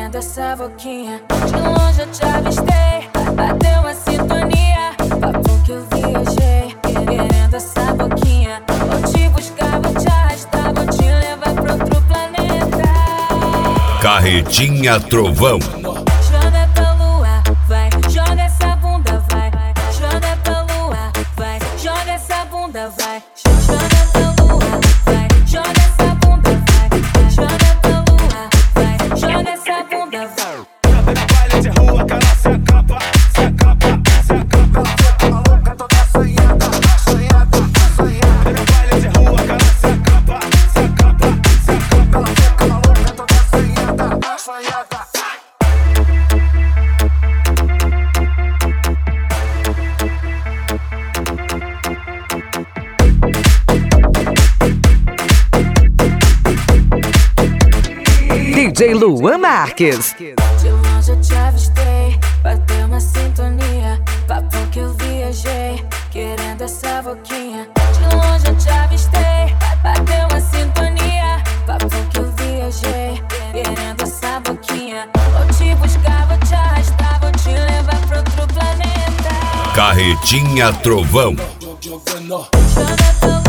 querendo essa boquinha. De longe eu te avistei, bateu uma sintonia. Papo que eu viajei, querendo essa boquinha. Vou te buscar, vou te arrastar, vou te levar pra outro planeta. Carretinha Trovão. Joga pra lua, vai, joga essa bunda, vai. Joga pra lua, vai, joga essa bunda, vai. Joga pra lua, vai, joga essa bunda, vai. Joga pra lua, vai, joga essa bunda, vai. No baile de rua que ela se acaba, se acaba, se acaba. Fica maluca, toda assanhada, assanhada, assanhada. No baile de rua que ela se acaba, se acaba, se acaba. Ela fica maluca, toda assanhada, assanhada. DJ Luan Marques. De longe eu te avistei, bateu uma sintonia. Papo que eu viajei, querendo essa boquinha. De longe eu te avistei, bateu uma sintonia. Papo que eu viajei, querendo essa boquinha. Vou te buscar, vou te arrastar, vou te levar pra outro planeta. Carretinha Trovão. Joga pra